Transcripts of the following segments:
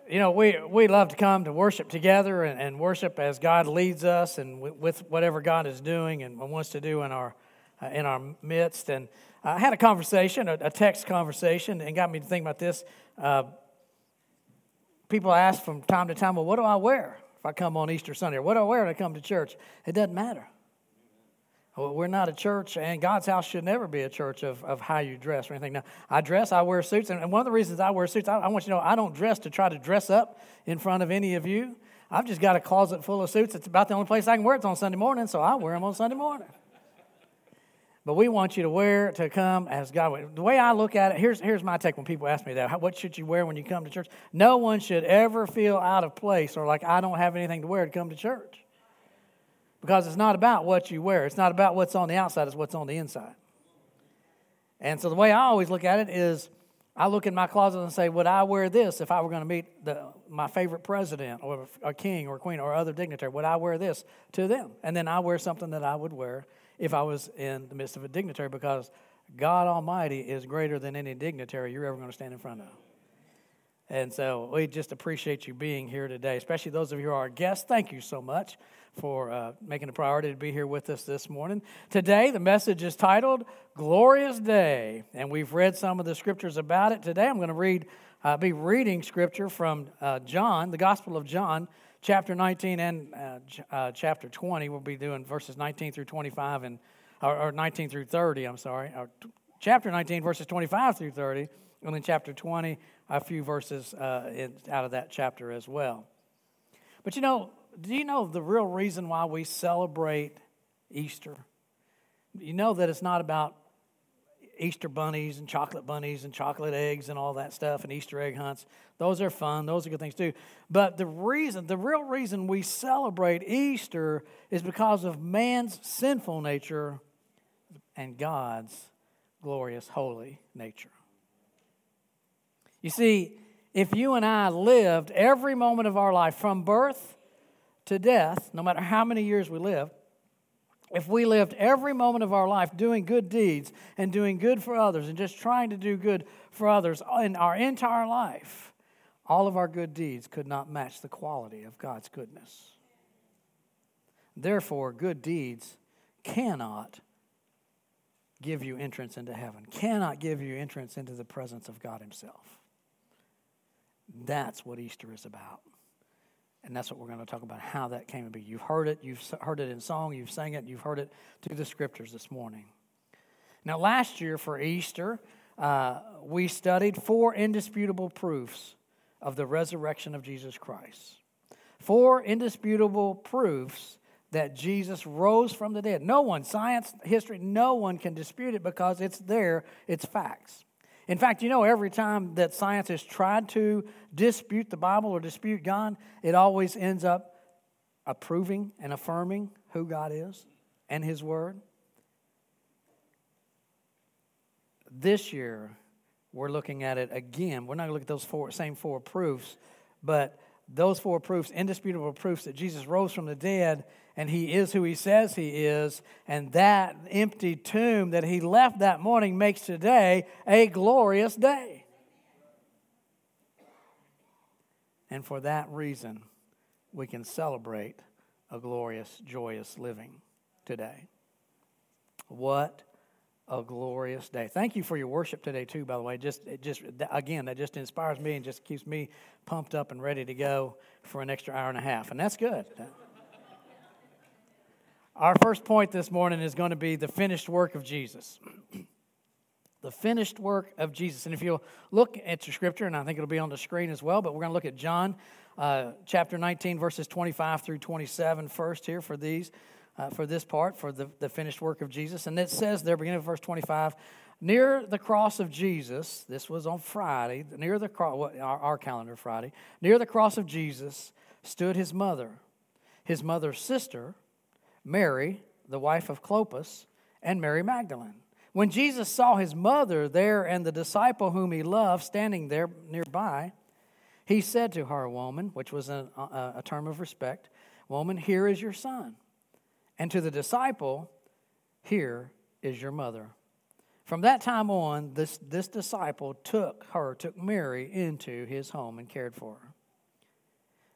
we love to come to worship together and worship as God leads us and with whatever God is doing and wants to do in our midst. And I had a conversation, a text conversation, and got me to think about this. People ask from time to time, well, what do I wear if I come on Easter Sunday? Or what do I wear when I come to church? It doesn't matter. We're not a church, and God's house should never be a church of how you dress or anything. Now, I wear suits, and one of the reasons I wear suits, I want you to know, I don't dress to try to dress up in front of any of you. I've just got a closet full of suits. It's about the only place I can wear it on Sunday morning, so I wear them on Sunday morning. But we want you to wear to come as God would. The way I look at it, here's my take when people ask me that. What should you wear when you come to church? No one should ever feel out of place or like I don't have anything to wear to come to church. Because it's not about what you wear. It's not about what's on the outside. It's what's on the inside. And so the way I always look at it is I look in my closet and say, would I wear this if I were going to meet my favorite president or a king or queen or other dignitary? Would I wear this to them? And then I wear something that I would wear if I was in the midst of a dignitary, because God Almighty is greater than any dignitary you're ever going to stand in front of. And so we just appreciate you being here today, especially those of you who are our guests. Thank you so much for making a priority to be here with us this morning. Today, the message is titled, Glorious Day, and we've read some of the scriptures about it. Today, I'm going to be reading scripture from John, the Gospel of John, chapter 19 and chapter 20. We'll be doing verses 19 through 25, or 19 through 30, chapter 19, verses 25 through 30, and then chapter 20, a few verses out of that chapter as well. But do you know the real reason why we celebrate Easter? You know that it's not about Easter bunnies and chocolate eggs and all that stuff and Easter egg hunts. Those are fun. Those are good things too. But the real reason we celebrate Easter is because of man's sinful nature and God's glorious, holy nature. You see, if you and I lived every moment of our life from birth to death, no matter how many years we live, if we lived every moment of our life doing good deeds and doing good for others and just trying to do good for others in our entire life, all of our good deeds could not match the quality of God's goodness. Therefore, good deeds cannot give you entrance into heaven, cannot give you entrance into the presence of God Himself. That's what Easter is about. And that's what we're going to talk about, how that came to be. You've heard it in song, you've sang it, you've heard it through the scriptures this morning. Now, last year for Easter, we studied 4 indisputable proofs of the resurrection of Jesus Christ. 4 indisputable proofs that Jesus rose from the dead. No one, science, history, no one can dispute it because it's there, it's facts. In fact, every time that science has tried to dispute the Bible or dispute God, it always ends up approving and affirming who God is and His Word. This year, we're looking at it again. We're not going to look at those same 4 proofs, but those 4 proofs, indisputable proofs that Jesus rose from the dead and He is who He says He is, and that empty tomb that He left that morning makes today a glorious day. And for that reason, we can celebrate a glorious, joyous living today. What a glorious day. Thank you for your worship today too, by the way. Again, that just inspires me and just keeps me pumped up and ready to go for an extra hour and a half. And that's good. Our first point this morning is going to be the finished work of Jesus. The finished work of Jesus. And if you'll look at your scripture, and I think it'll be on the screen as well, but we're going to look at John chapter 19, verses 25 through 27 first here for this part, for the finished work of Jesus. And it says there, beginning of verse 25, near the cross of Jesus, this was on Friday, near the cross, our calendar Friday, near the cross of Jesus stood His mother's sister, Mary, the wife of Clopas, and Mary Magdalene. When Jesus saw His mother there and the disciple whom He loved standing there nearby, He said to her, woman, which was a term of respect, woman, here is your son. And to the disciple, here is your mother. From that time on, this disciple took Mary into his home and cared for her.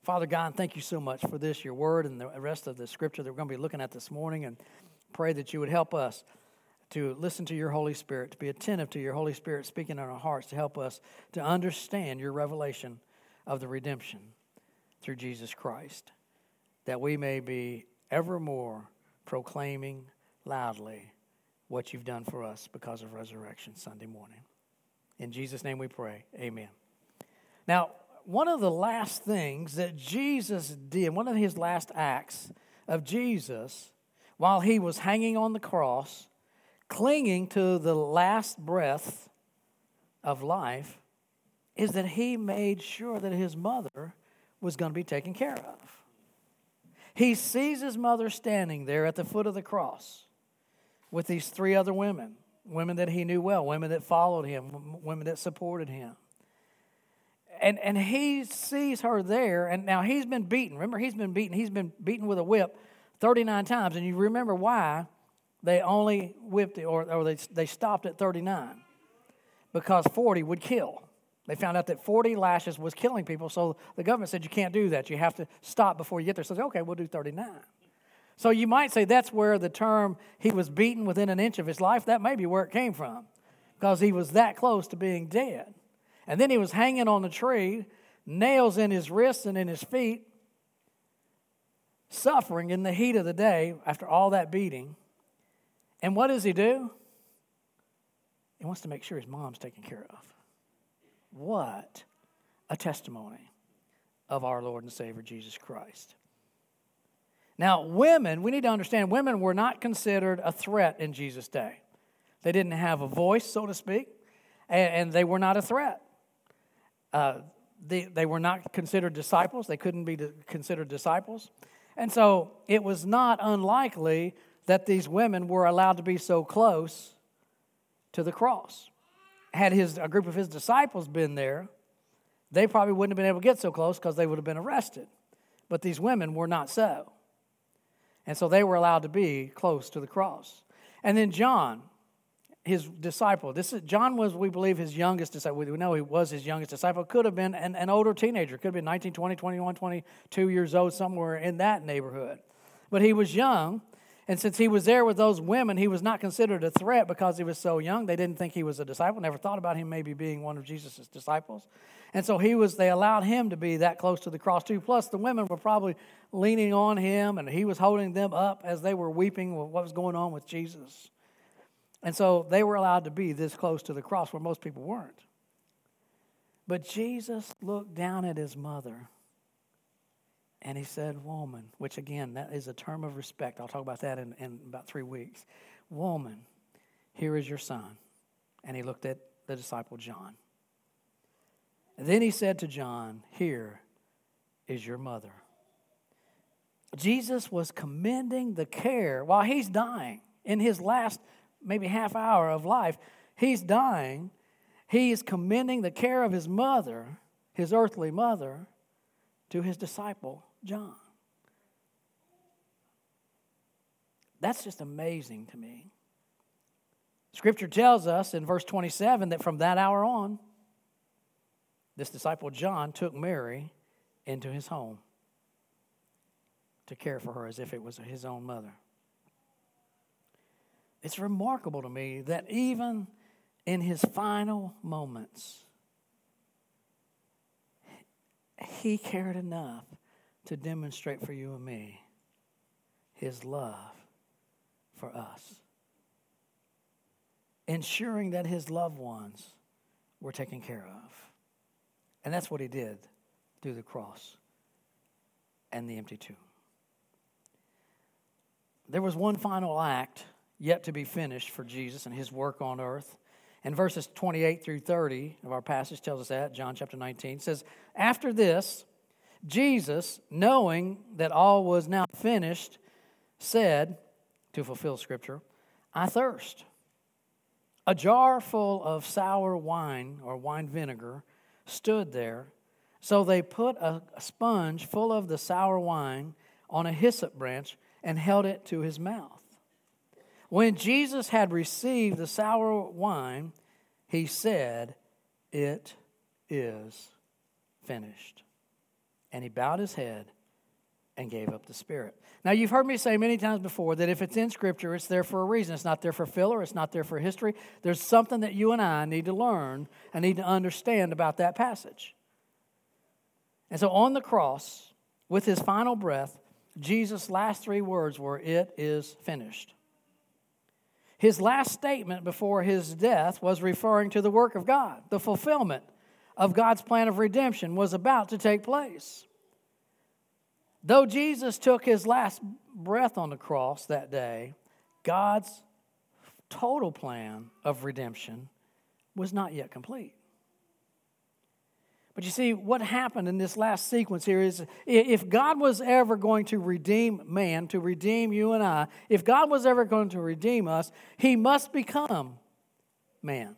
Father God, thank you so much for this, your word, and the rest of the scripture that we're going to be looking at this morning, and pray that you would help us to listen to your Holy Spirit, to be attentive to your Holy Spirit speaking in our hearts, to help us to understand your revelation of the redemption through Jesus Christ, that we may be evermore proclaiming loudly what you've done for us because of Resurrection Sunday morning. In Jesus' name we pray, amen. Now, one of the last things that Jesus did, one of his last acts of Jesus, while he was hanging on the cross, clinging to the last breath of life, is that he made sure that his mother was going to be taken care of. He sees his mother standing there at the foot of the cross with these three other women that he knew well, women that followed him, women that supported him. And he sees her there, and now he's been beaten. Remember, he's been beaten with a whip 39 times, and you remember why they only whipped it, or they stopped at 39, because 40 would kill. They found out that 40 lashes was killing people, so the government said you can't do that. You have to stop before you get there. So they said, okay, we'll do 39. So you might say that's where the term he was beaten within an inch of his life, that may be where it came from, because he was that close to being dead. And then he was hanging on the tree, nails in his wrists and in his feet, suffering in the heat of the day after all that beating. And what does he do? He wants to make sure his mom's taken care of. What a testimony of our Lord and Savior Jesus Christ. Now, women, we need to understand, women were not considered a threat in Jesus' day. They didn't have a voice, so to speak, and they were not a threat. They were not considered disciples. They couldn't be considered disciples. And so it was not unlikely that these women were allowed to be so close to the cross. Had a group of his disciples been there, they probably wouldn't have been able to get so close because they would have been arrested. But these women were not so. And so they were allowed to be close to the cross. And then John, his disciple. John was, we believe, his youngest disciple. We know he was his youngest disciple. Could have been an older teenager. Could have been 19, 20, 21, 22 years old, somewhere in that neighborhood. But he was young, and since he was there with those women, he was not considered a threat because he was so young. They didn't think he was a disciple, never thought about him maybe being one of Jesus' disciples. And so they allowed him to be that close to the cross too. Plus, the women were probably leaning on him, and he was holding them up as they were weeping with what was going on with Jesus. And so they were allowed to be this close to the cross where most people weren't. But Jesus looked down at his mother and he said, woman, which again, that is a term of respect. I'll talk about that in about 3 weeks. Woman, here is your son. And he looked at the disciple John. And then he said to John, here is your mother. Jesus was commending the care while he's dying in his last maybe half hour of life. He's dying. He is commending the care of his mother, his earthly mother, to his disciple, John. That's just amazing to me. Scripture tells us in verse 27 that from that hour on, this disciple John took Mary into his home to care for her as if it was his own mother. It's remarkable to me that even in his final moments, he cared enough to demonstrate for you and me his love for us, ensuring that his loved ones were taken care of. And that's what he did through the cross and the empty tomb. There was one final act yet to be finished for Jesus and his work on earth. And verses 28 through 30 of our passage tells us that, John chapter 19, says, after this, Jesus, knowing that all was now finished, said, to fulfill Scripture, I thirst. A jar full of sour wine or wine vinegar stood there. So they put a sponge full of the sour wine on a hyssop branch and held it to his mouth. When Jesus had received the sour wine, he said, it is finished. and he bowed his head and gave up the spirit. Now, you've heard me say many times before that if it's in Scripture, it's there for a reason. It's not there for filler. It's not there for history. There's something that you and I need to learn and need to understand about that passage. And so on the cross, with his final breath, Jesus' last three words were, "It is finished." His last statement before his death was referring to the work of God. The fulfillment of God's plan of redemption was about to take place. Though Jesus took his last breath on the cross that day, God's total plan of redemption was not yet complete. But you see, what happened in this last sequence here is, if God was ever going to redeem man, to redeem you and I, if God was ever going to redeem us, he must become man.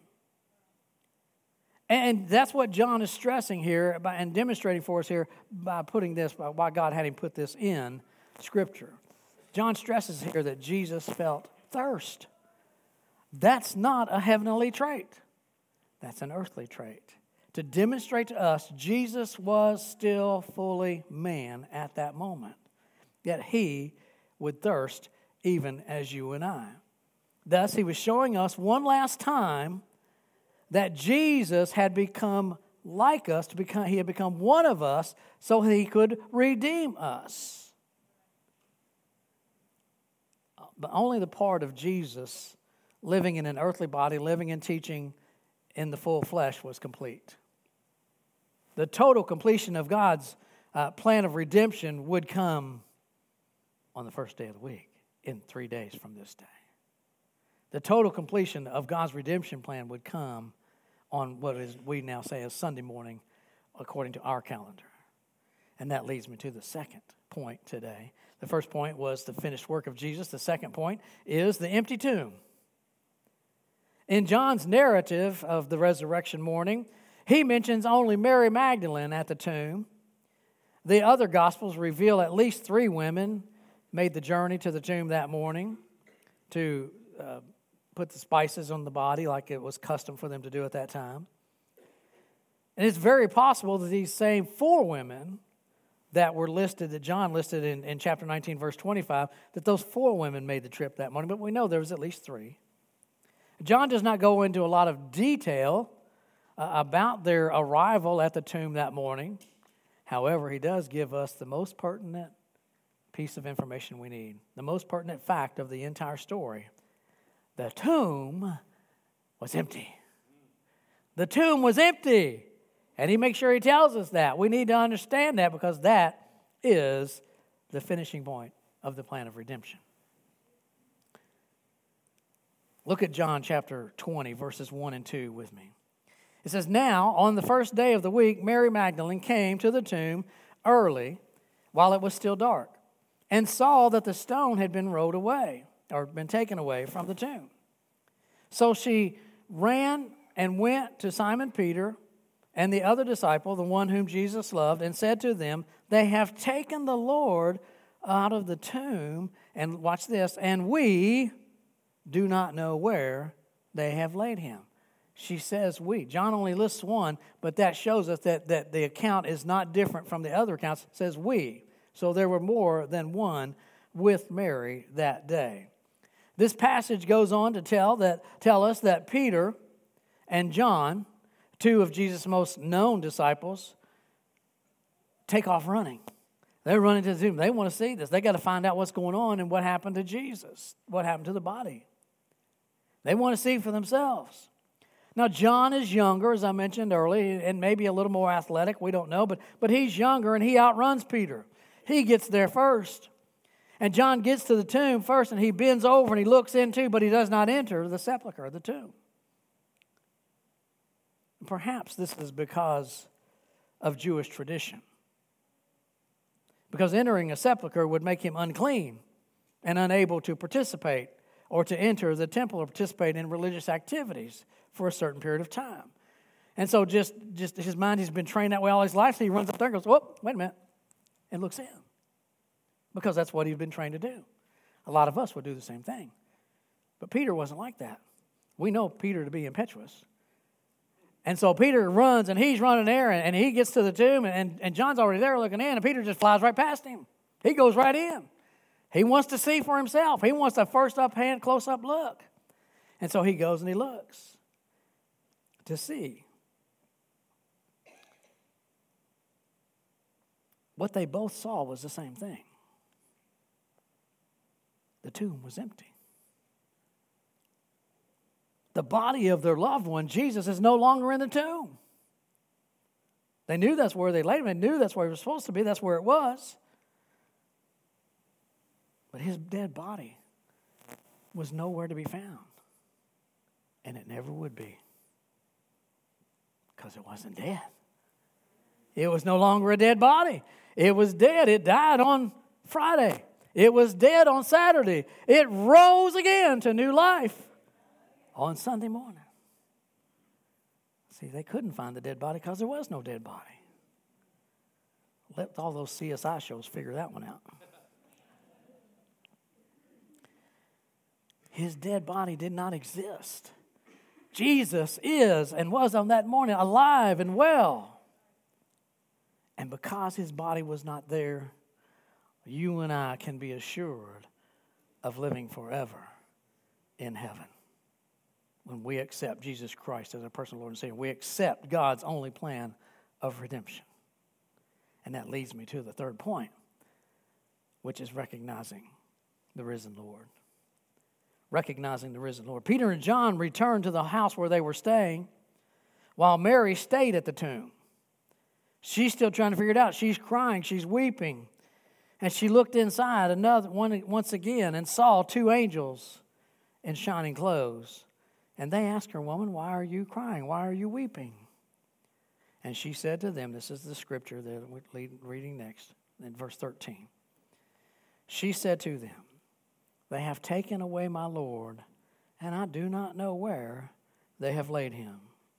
And that's what John is stressing here and demonstrating for us here by putting this, by why God had him put this in Scripture. John stresses here that Jesus felt thirst. That's not a heavenly trait. That's an earthly trait. To demonstrate to us Jesus was still fully man at that moment. Yet he would thirst even as you and I. Thus, he was showing us one last time that Jesus had become like us, he had become one of us so he could redeem us. But only the part of Jesus living in an earthly body, living and teaching in the full flesh was complete. The total completion of God's plan of redemption would come on the first day of the week, in 3 days from this day. The total completion of God's redemption plan would come on what we now say is Sunday morning, according to our calendar. And that leads me to the second point today. The first point was the finished work of Jesus. The second point is the empty tomb. In John's narrative of the resurrection morning, he mentions only Mary Magdalene at the tomb. The other Gospels reveal at least 3 women made the journey to the tomb that morning to put the spices on the body like it was custom for them to do at that time. And it's very possible that these same 4 women that were listed, that John listed in chapter 19, verse 25, that those 4 women made the trip that morning, but we know there was at least 3. John does not go into a lot of detail about their arrival at the tomb that morning. However, he does give us the most pertinent piece of information we need, the most pertinent fact of the entire story. The tomb was empty. The tomb was empty. And he makes sure he tells us that. We need to understand that because that is the finishing point of the plan of redemption. Look at John chapter 20, verses 1 and 2 with me. It says, "Now, on the first day of the week, Mary Magdalene came to the tomb early while it was still dark and saw that the stone had been rolled away or been taken away from the tomb. So she ran and went to Simon Peter and the other disciple, the one whom Jesus loved, and said to them, 'They have taken the Lord out of the tomb,' and watch this, 'and we do not know where they have laid him.'" She says we. John only lists one, but that shows us that the account is not different from the other accounts. It says we. So there were more than one with Mary that day. This passage goes on to tell us that Peter and John, 2 of Jesus' most known disciples, take off running. They're running to the tomb. They want to see this. They got to find out what's going on and what happened to Jesus, what happened to the body. They want to see for themselves. Now, John is younger, as I mentioned earlier, and maybe a little more athletic. We don't know, but he's younger, and he outruns Peter. He gets there first. And John gets to the tomb first, and he bends over, and he looks into, but he does not enter the sepulcher, the tomb. Perhaps this is because of Jewish tradition. Because entering a sepulcher would make him unclean and unable to participate or to enter the temple or participate in religious activities for a certain period of time. And so just his mind, he's been trained that way all his life, so he runs up there and goes, "Whoop, wait a minute," and looks in. Because that's what he's been trained to do. A lot of us would do the same thing. But Peter wasn't like that. We know Peter to be impetuous. And so Peter runs, and he's running there, and he gets to the tomb, and John's already there looking in, and Peter just flies right past him. He goes right in. He wants to see for himself. He wants a first up hand, close-up look. And so he goes and he looks to see. What they both saw was the same thing. The tomb was empty. The body of their loved one, Jesus, is no longer in the tomb. They knew that's where they laid him. They knew that's where he was supposed to be. That's where it was. But his dead body was nowhere to be found. And it never would be. Because it wasn't dead. It was no longer a dead body. It was dead. It died on Friday. It was dead on Saturday. It rose again to new life on Sunday morning. See, they couldn't find the dead body because there was no dead body. Let all those CSI shows figure that one out. His dead body did not exist. Jesus is and was on that morning alive and well. And because his body was not there, you and I can be assured of living forever in heaven. When we accept Jesus Christ as our personal Lord and Savior, we accept God's only plan of redemption. And that leads me to the third point, which is recognizing the risen Lord. Recognizing the risen Lord. Peter and John returned to the house where they were staying, while Mary stayed at the tomb. She's still trying to figure it out. She's crying. She's weeping. And she looked inside once again and saw two angels in shining clothes. And they asked her, "Woman, why are you crying? Why are you weeping?" And she said to them, this is the scripture that we're reading next, in verse 13. She said to them, "They have taken away my Lord, and I do not know where they have laid him."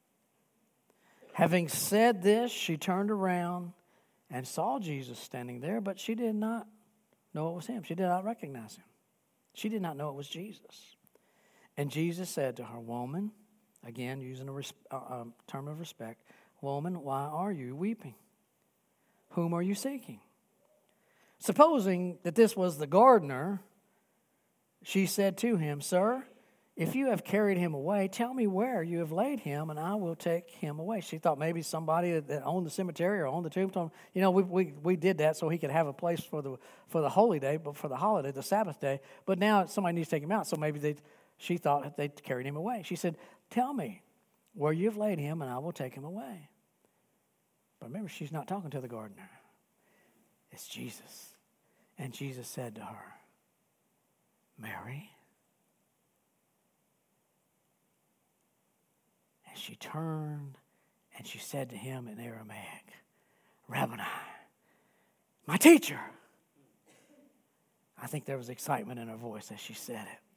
Having said this, she turned around and saw Jesus standing there, but she did not know it was him. She did not recognize him. She did not know it was Jesus. And Jesus said to her, "Woman," again using a term of respect, "Woman, why are you weeping? Whom are you seeking?" Supposing that this was the gardener, she said to him, "Sir, if you have carried him away, tell me where you have laid him, and I will take him away." She thought maybe somebody that owned the cemetery or owned the tomb told him, we did that so he could have a place for the holy day, but for the holiday, the Sabbath day. But now somebody needs to take him out, so maybe she thought they'd carried him away. She said, "Tell me where you have laid him, and I will take him away." But remember, she's not talking to the gardener. It's Jesus. And Jesus said to her, "Mary." And she turned and she said to him in Aramaic, "Rabboni," my teacher. I think there was excitement in her voice as she said it.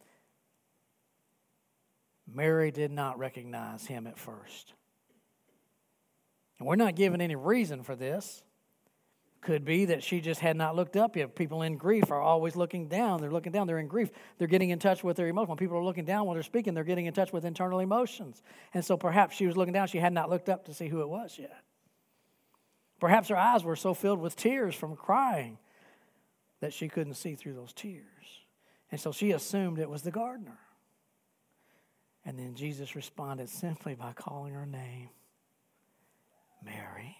Mary did not recognize him at first. And we're not given any reason for this. Could be that she just had not looked up yet. People in grief are always looking down. They're looking down. They're in grief. They're getting in touch with their emotions. When people are looking down when they're speaking, they're getting in touch with internal emotions. And so perhaps she was looking down. She had not looked up to see who it was yet. Perhaps her eyes were so filled with tears from crying that she couldn't see through those tears. And so she assumed it was the gardener. And then Jesus responded simply by calling her name, "Mary."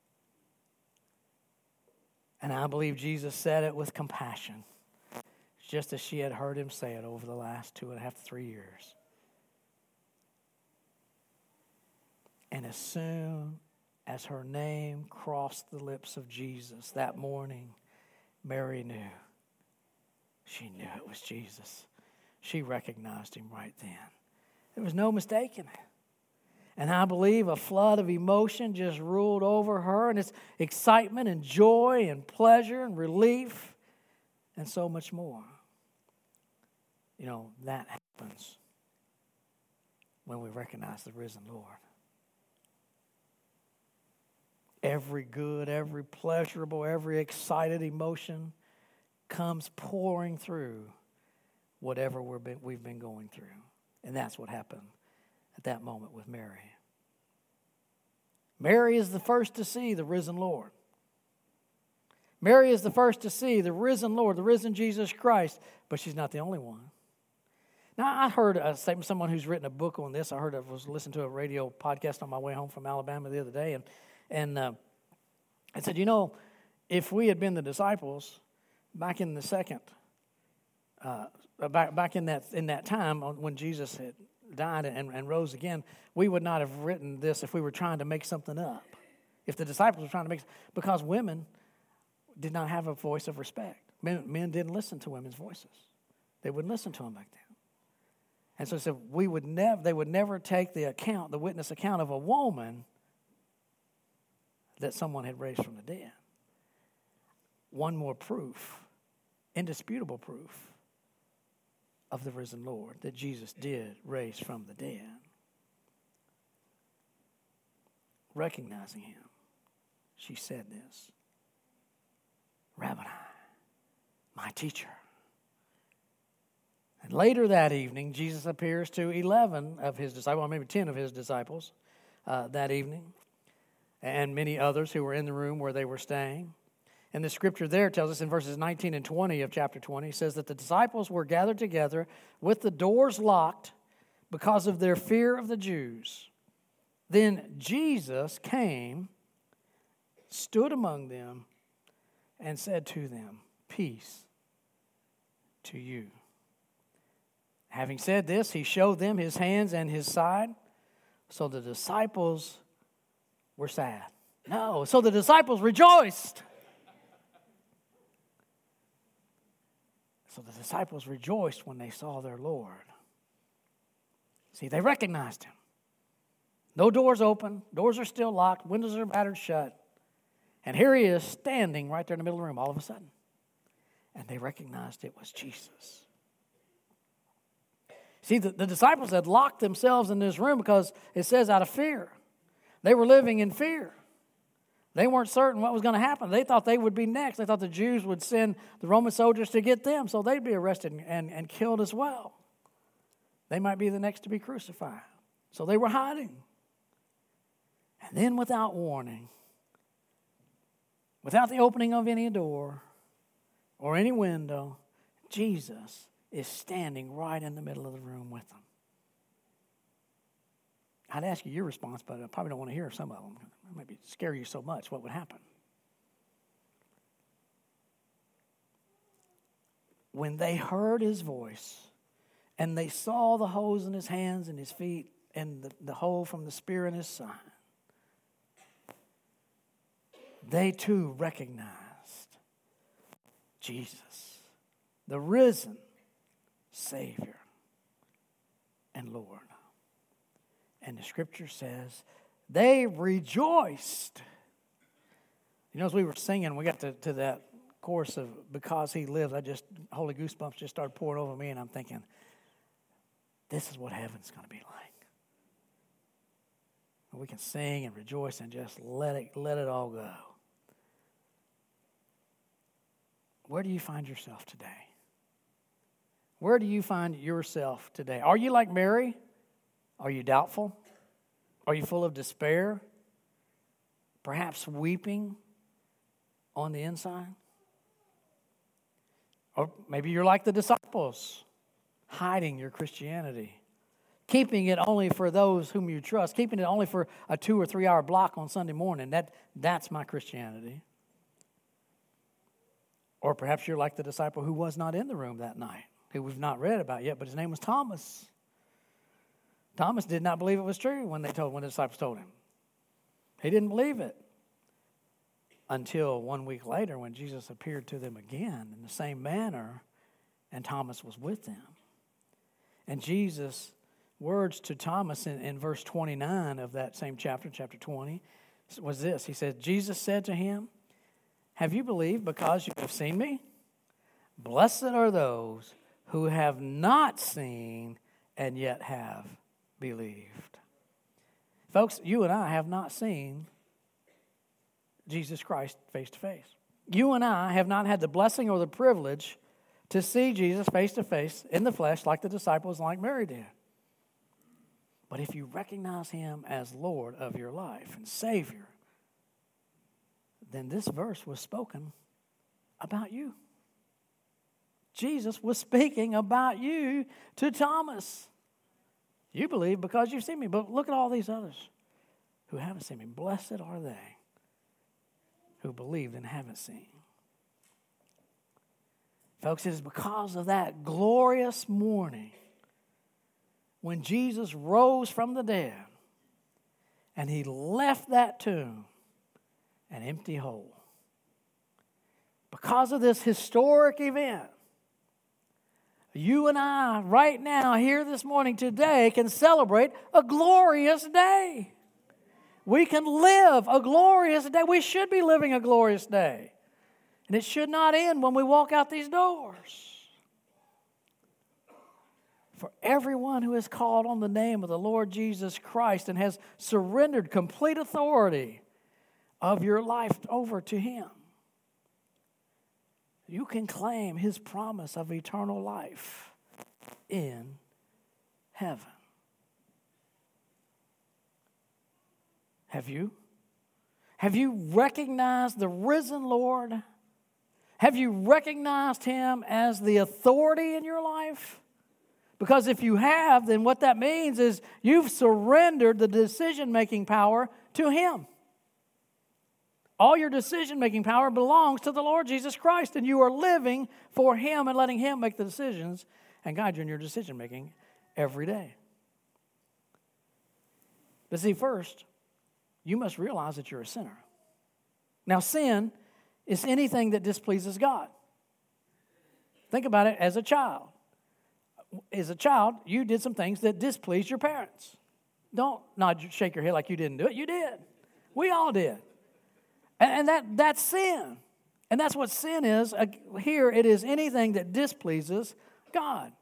And I believe Jesus said it with compassion, just as she had heard him say it over the last 2.5 to 3 years. And as soon as her name crossed the lips of Jesus that morning, Mary knew. She knew it was Jesus. She recognized him right then. There was no mistaking it. And I believe a flood of emotion just ruled over her, and it's excitement and joy and pleasure and relief and so much more. That happens when we recognize the risen Lord. Every good, every pleasurable, every excited emotion comes pouring through whatever we've been going through. And that's what happened at that moment with Mary. Mary is the first to see the risen Lord. Mary is the first to see the risen Lord, the risen Jesus Christ, but she's not the only one. Now, I heard a statement, someone who's written a book on this. I was listening to a radio podcast on my way home from Alabama the other day, and I said, if we had been the disciples back in the second, back in that time when Jesus had died and rose again, we would not have written this if we were trying to make something up. If the disciples were trying to make, because women did not have a voice of respect. Men didn't listen to women's voices. They wouldn't listen to them back then. And so they would never take the witness account of a woman that someone had raised from the dead. One more proof, indisputable proof of the risen Lord, that Jesus did raise from the dead. Recognizing him, she said this, "Rabbi, my teacher." And later that evening, Jesus appears to 11 of his disciples, or maybe 10 of his disciples that evening, and many others who were in the room where they were staying. And the scripture there tells us in verses 19 and 20 of chapter 20, says that the disciples were gathered together with the doors locked because of their fear of the Jews. Then Jesus came, stood among them, and said to them, "Peace to you." Having said this, he showed them his hands and his side. So the disciples were sad. No, so the disciples rejoiced. So the disciples rejoiced when they saw their Lord. See, they recognized him. No doors open. Doors are still locked. Windows are battered shut. And here he is standing right there in the middle of the room all of a sudden. And they recognized it was Jesus. See, the disciples had locked themselves in this room because it says out of fear. They were living in fear. They weren't certain what was going to happen. They thought they would be next. They thought the Jews would send the Roman soldiers to get them, so they'd be arrested and killed as well. They might be the next to be crucified. So they were hiding. And then without warning, without the opening of any door or any window, Jesus is standing right in the middle of the room with them. I'd ask you your response, but I probably don't want to hear some of them. It might scare you so much. What would happen? When they heard his voice and they saw the holes in his hands and his feet and the hole from the spear in his side, they too recognized Jesus, the risen Savior and Lord. And the scripture says they rejoiced. As we were singing, we got to that chorus of "Because He Lives," holy goosebumps just started pouring over me, and I'm thinking, this is what heaven's going to be like. We can sing and rejoice and just let it all go. Where do you find yourself today? Where do you find yourself today? Are you like Mary? Are you doubtful? Are you full of despair? Perhaps weeping on the inside? Or maybe you're like the disciples, hiding your Christianity, keeping it only for those whom you trust, keeping it only for a 2 or 3 hour block on Sunday morning. That's my Christianity. Or perhaps you're like the disciple who was not in the room that night, who we've not read about yet, but his name was Thomas. Thomas did not believe it was true when the disciples told him. He didn't believe it until 1 week later when Jesus appeared to them again in the same manner, and Thomas was with them. And Jesus' words to Thomas in verse 29 of that same chapter 20, was this. He said, Jesus said to him, "Have you believed because you have seen me? Blessed are those who have not seen and yet have believed." Folks, you and I have not seen Jesus Christ face to face. You and I have not had the blessing or the privilege to see Jesus face to face in the flesh like the disciples, like Mary did. But if you recognize him as Lord of your life and Savior, then this verse was spoken about you. Jesus was speaking about you to Thomas. You believe because you've seen me, but look at all these others who haven't seen me. Blessed are they who believed and haven't seen. Folks, it is because of that glorious morning when Jesus rose from the dead and he left that tomb an empty hole. Because of this historic event, you and I, right now, here this morning, today, can celebrate a glorious day. We can live a glorious day. We should be living a glorious day. And it should not end when we walk out these doors. For everyone who has called on the name of the Lord Jesus Christ and has surrendered complete authority of your life over to him, you can claim his promise of eternal life in heaven. Have you? Have you recognized the risen Lord? Have you recognized him as the authority in your life? Because if you have, then what that means is you've surrendered the decision-making power to him. All your decision-making power belongs to the Lord Jesus Christ, and you are living for him and letting him make the decisions and guide you in your decision-making every day. But see, first, you must realize that you're a sinner. Now, sin is anything that displeases God. Think about it as a child. As a child, you did some things that displeased your parents. Don't shake your head like you didn't do it. You did. We all did. And that's sin. And that's what sin is. Here, it is anything that displeases God.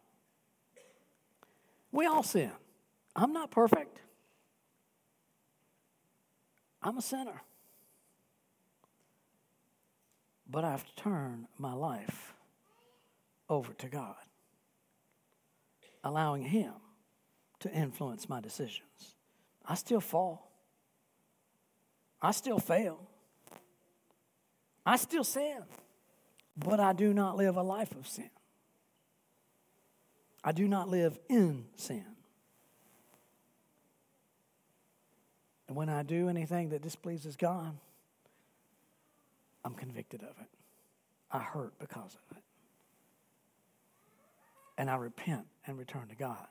We all sin. I'm not perfect. I'm a sinner. But I've turned my life over to God, allowing him to influence my decisions. I still fall. I still fail. I still sin. But I do not live a life of sin. I do not live in sin. And when I do anything that displeases God, I'm convicted of it. I hurt because of it. And I repent and return to God.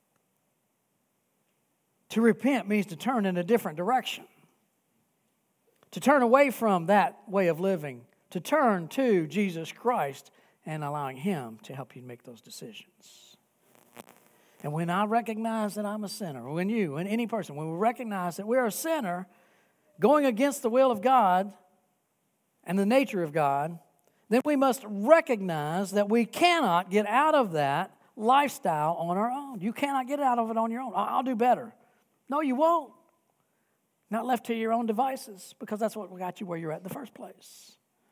To repent means to turn in a different direction. To turn away from that way of living. To turn to Jesus Christ and allowing him to help you make those decisions. And when I recognize that I'm a sinner, when you and any person, when we recognize that we're a sinner going against the will of God and the nature of God, then we must recognize that we cannot get out of that lifestyle on our own. You cannot get out of it on your own. I'll do better. No, you won't. Not left to your own devices, because that's what got you where you're at in the first place.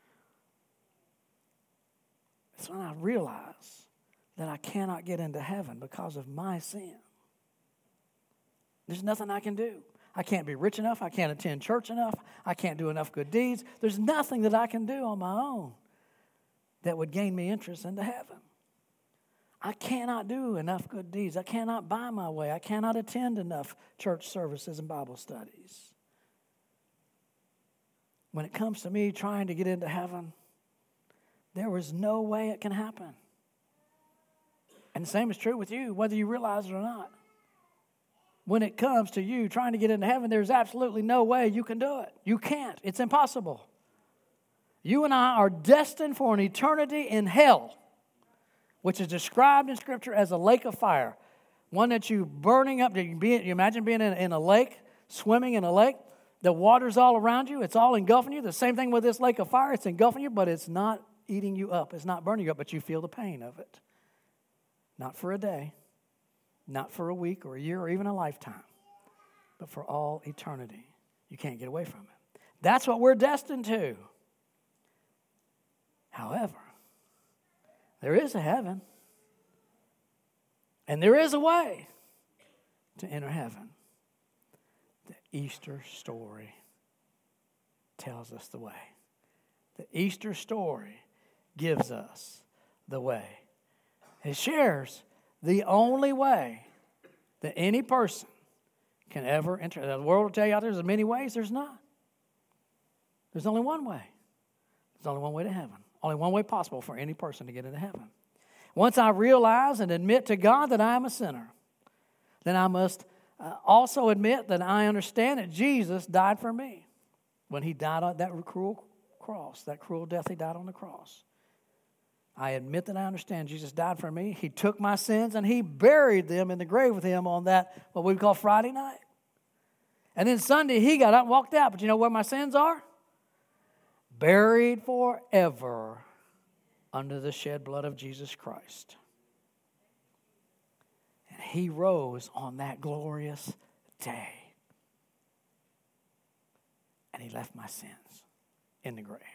It's when I realize that I cannot get into heaven because of my sin. There's nothing I can do. I can't be rich enough. I can't attend church enough. I can't do enough good deeds. There's nothing that I can do on my own that would gain me interest into heaven. I cannot do enough good deeds. I cannot buy my way. I cannot attend enough church services and Bible studies. When it comes to me trying to get into heaven, there is no way it can happen. And the same is true with you, whether you realize it or not. When it comes to you trying to get into heaven, there's absolutely no way you can do it. You can't. It's impossible. You and I are destined for an eternity in hell, which is described in Scripture as a lake of fire. One that you burning up. You imagine being in a lake, swimming in a lake. The water's all around you. It's all engulfing you. The same thing with this lake of fire. It's engulfing you, but it's not eating you up. It's not burning you up, but you feel the pain of it. Not for a day, not for a week or a year or even a lifetime, but for all eternity. You can't get away from it. That's what we're destined to. However, there is a heaven, and there is a way to enter heaven. The Easter story tells us the way. The Easter story gives us the way. It shares the only way that any person can ever enter. The world will tell you out there's many ways. There's not. There's only one way. There's only one way to heaven. Only one way possible for any person to get into heaven. Once I realize and admit to God that I am a sinner, then I must also admit that I understand that Jesus died for me. When he died on that cruel cross, that cruel death, he died on the cross. I admit that I understand Jesus died for me. He took my sins and he buried them in the grave with him on that, what we call Friday night. And then Sunday, he got up and walked out. But you know where my sins are? Buried forever under the shed blood of Jesus Christ. And he rose on that glorious day. And he left my sins in the grave.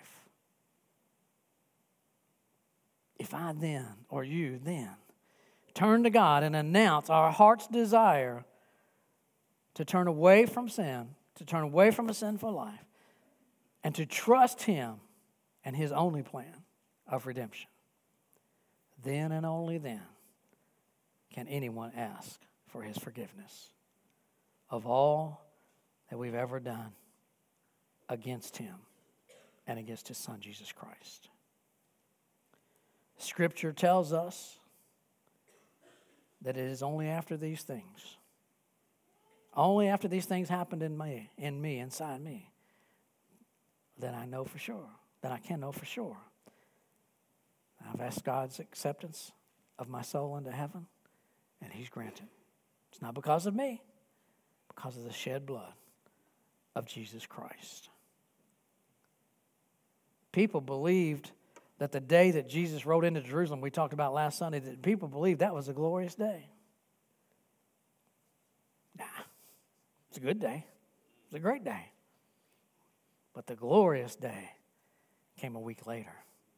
If I then, or you then, turn to God and announce our heart's desire to turn away from sin, to turn away from a sinful life, and to trust him and his only plan of redemption, then and only then can anyone ask for his forgiveness of all that we've ever done against him and against his son, Jesus Christ. Scripture tells us that it is only after these things, happened in me, inside me, that I know for sure, that I can know for sure. I've asked God's acceptance of my soul into heaven, and he's granted. It's not because of me, because of the shed blood of Jesus Christ. People believed that the day that Jesus rode into Jerusalem, we talked about last Sunday, that people believed that was a glorious day. Nah, it's a good day. It's a great day. But the glorious day came a week later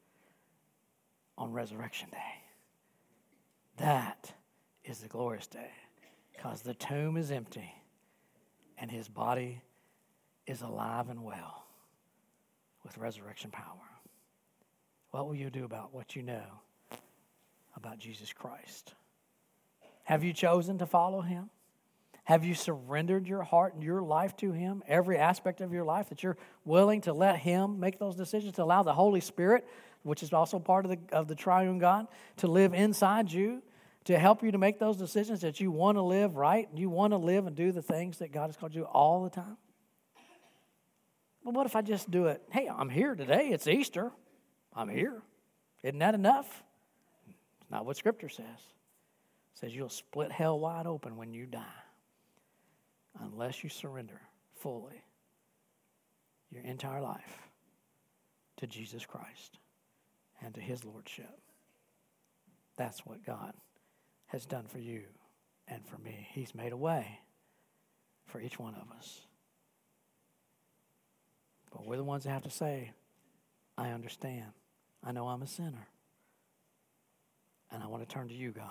on Resurrection Day. That is the glorious day because the tomb is empty and his body is alive and well with resurrection power. What will you do about what you know about Jesus Christ? Have you chosen to follow him? Have you surrendered your heart and your life to him, every aspect of your life, that you're willing to let him make those decisions, to allow the Holy Spirit, which is also part of the triune God, to live inside you, to help you to make those decisions that you want to live right, and you want to live and do the things that God has called you to do all the time? Well, what if I just do it? Hey, I'm here today. It's Easter. I'm here. Isn't that enough? It's not what Scripture says. It says you'll split hell wide open when you die unless you surrender fully your entire life to Jesus Christ and to his lordship. That's what God has done for you and for me. He's made a way for each one of us. But we're the ones that have to say, I understand. I know I'm a sinner. And I want to turn to you, God.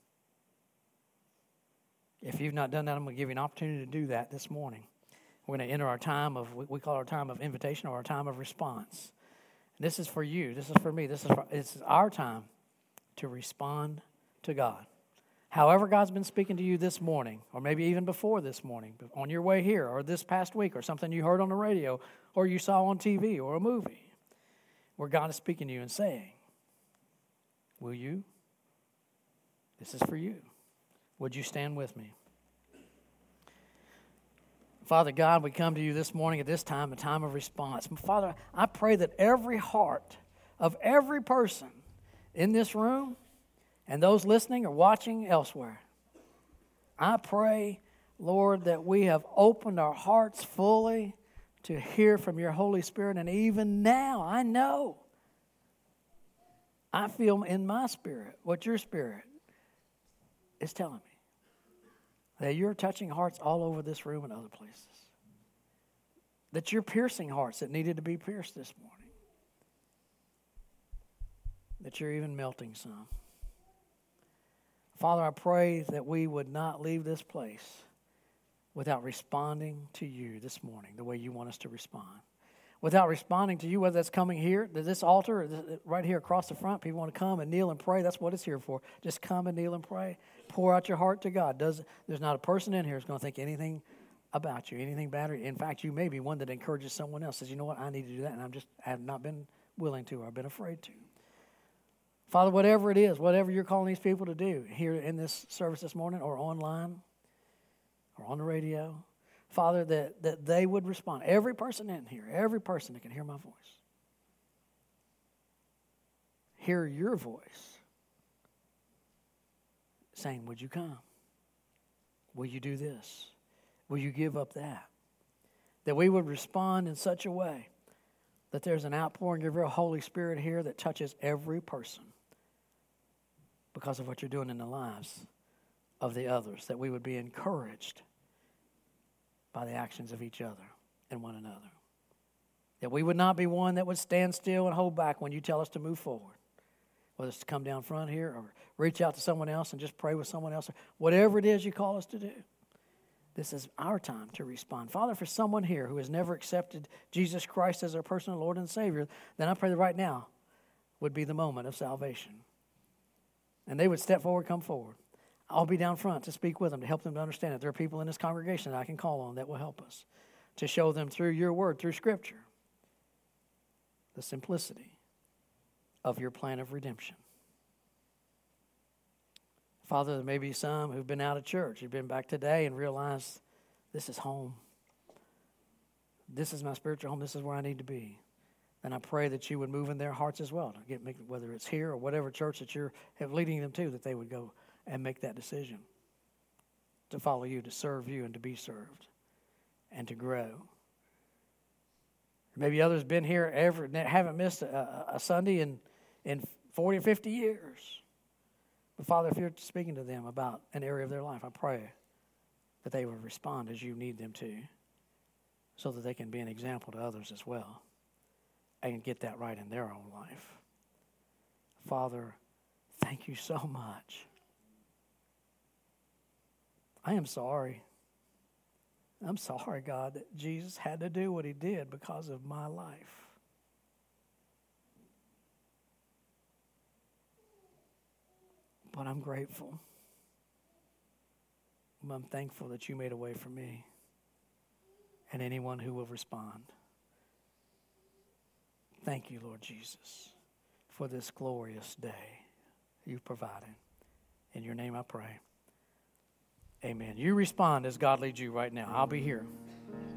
If you've not done that, I'm going to give you an opportunity to do that this morning. We're going to enter our time of, we call our time of invitation or our time of response. And this is for you. This is for me. It's our time to respond to God. However God's been speaking to you this morning, or maybe even before this morning, on your way here, or this past week, or something you heard on the radio, or you saw on TV, or a movie, where God is speaking to you and saying, will you? This is for you. Would you stand with me? Father God, we come to you this morning at this time, a time of response. Father, I pray that every heart of every person in this room and those listening or watching elsewhere, I pray, Lord, that we have opened our hearts fully to hear from your Holy Spirit. And even now, I know, I feel in my spirit what your spirit is telling me. That you're touching hearts all over this room and other places. That you're piercing hearts that needed to be pierced this morning. That you're even melting some. Father, I pray that we would not leave this place without responding to you this morning the way you want us to respond. Without responding to you, whether that's coming here to this altar or right here across the front, people want to come and kneel and pray. That's what it's here for. Just come and kneel and pray. Pour out your heart to God. There's not a person in here who's going to think anything about you, anything bad. In fact, you may be one that encourages someone else, says, you know what, I need to do that, and I have not been willing to, or I've been afraid to. Father, whatever it is, whatever you're calling these people to do here in this service this morning or online or on the radio, Father, that they would respond. Every person in here, every person that can hear my voice, hear your voice saying, would you come? Will you do this? Will you give up that? That we would respond in such a way that there's an outpouring of your Holy Spirit here that touches every person because of what you're doing in the lives of the others, that we would be encouraged by the actions of each other and one another. That we would not be one that would stand still and hold back when you tell us to move forward, whether it's to come down front here or reach out to someone else and just pray with someone else, or whatever it is you call us to do. This is our time to respond. Father, for someone here who has never accepted Jesus Christ as their personal Lord and Savior, then I pray that right now would be the moment of salvation. And they would step forward, come forward. I'll be down front to speak with them, to help them to understand that there are people in this congregation that I can call on that will help us, to show them through your word, through Scripture, the simplicity of your plan of redemption. Father, there may be some who've been out of church, who've been back today and realized this is home. This is my spiritual home. This is where I need to be. And I pray that you would move in their hearts as well, to whether it's here or whatever church that you're leading them to, that they would go and make that decision to follow you, to serve you, and to be served, and to grow. Maybe others have been here haven't missed a Sunday in 40 or 50 years. But Father, if you're speaking to them about an area of their life, I pray that they will respond as you need them to, so that they can be an example to others as well and get that right in their own life. Father, thank you so much. I am sorry. I'm sorry, God, that Jesus had to do what he did because of my life. But I'm grateful. I'm thankful that you made a way for me and anyone who will respond. Thank you, Lord Jesus, for this glorious day you've provided. In your name I pray. Amen. You respond as God leads you right now. I'll be here.